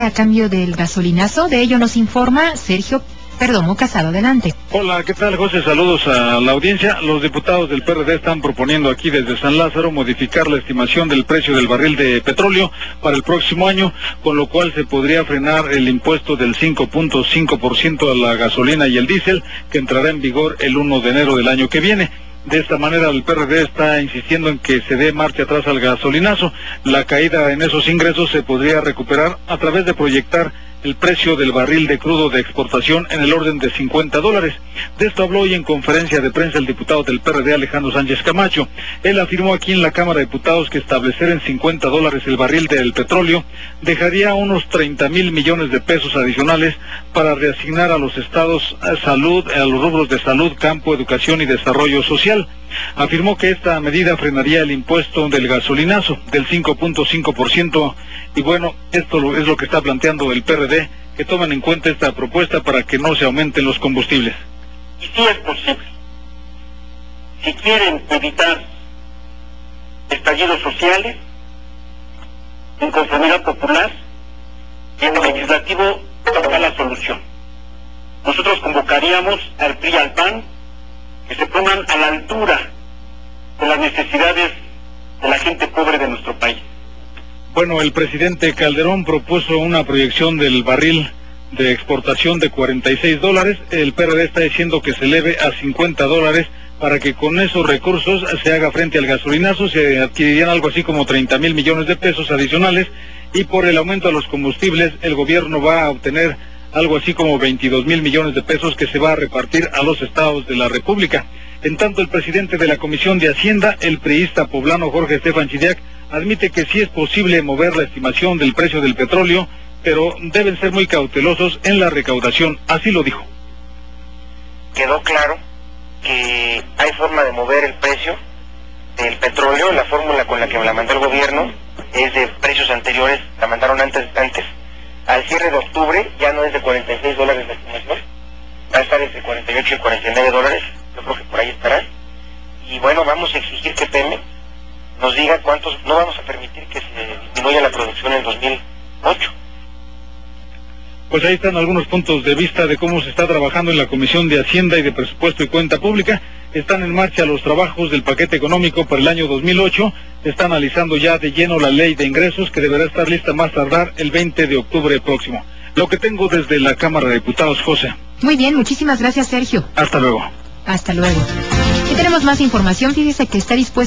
a cambio del gasolinazo. De ello nos informa Sergio Perdomo Casado. Adelante. Hola, ¿qué tal, José? Saludos a la audiencia. Los diputados del PRD están proponiendo aquí desde San Lázaro modificar la estimación del precio del barril de petróleo para el próximo año, con lo cual se podría frenar el impuesto del 5.5% a la gasolina y el diésel, que entrará en vigor el 1 de enero del año que viene. De esta manera el PRD está insistiendo en que se dé marcha atrás al gasolinazo. La caída en esos ingresos se podría recuperar a través de proyectar el precio del barril de crudo de exportación en el orden de $50. De esto habló hoy en conferencia de prensa el diputado del PRD, Alejandro Sánchez Camacho. Él afirmó aquí en la Cámara de Diputados que establecer en $50 el barril del petróleo dejaría unos 30,000 millones de pesos adicionales para reasignar a los estados a salud, a los rubros de salud, campo, educación y desarrollo social. Afirmó que esta medida frenaría el impuesto del gasolinazo del 5.5%, y bueno, esto es lo que está planteando el PRD, que tomen en cuenta esta propuesta para que no se aumenten los combustibles. Y sí es posible. Si quieren evitar estallidos sociales, inconformidad popular, en el legislativo está la solución. Nosotros convocaríamos al PRI y al PAN que se pongan a la altura de las necesidades de la gente pobre de nuestro país. Bueno, el presidente Calderón propuso una proyección del barril de exportación de $46. El PRD está diciendo que se eleve a $50 para que con esos recursos se haga frente al gasolinazo. Se adquirirían algo así como 30,000 millones de pesos adicionales, y por el aumento de los combustibles el gobierno va a obtener algo así como 22,000 millones de pesos que se va a repartir a los estados de la República. En tanto, el presidente de la Comisión de Hacienda, el priista poblano Jorge Estefan Chidiac, admite que sí es posible mover la estimación del precio del petróleo, pero deben ser muy cautelosos en la recaudación. Así lo dijo. Quedó claro que hay forma de mover el precio del petróleo. La fórmula con la que me la mandó el gobierno es de precios anteriores, la mandaron antes. Al cierre de octubre ya no es de $46 la estimación, va a estar entre 48 y $49, yo creo que por ahí estará. Y bueno, vamos a exigir que Pemex nos diga cuántos, no vamos a permitir que se disminuya la producción en 2008. Pues ahí están algunos puntos de vista de cómo se está trabajando en la Comisión de Hacienda y de Presupuesto y Cuenta Pública. Están en marcha los trabajos del paquete económico para el año 2008. Está analizando ya de lleno la ley de ingresos, que deberá estar lista más tardar el 20 de octubre próximo. Lo que tengo desde la Cámara de Diputados, José. Muy bien, muchísimas gracias, Sergio. Hasta luego. Hasta luego. Y tenemos más información. Fíjese que está dispuesto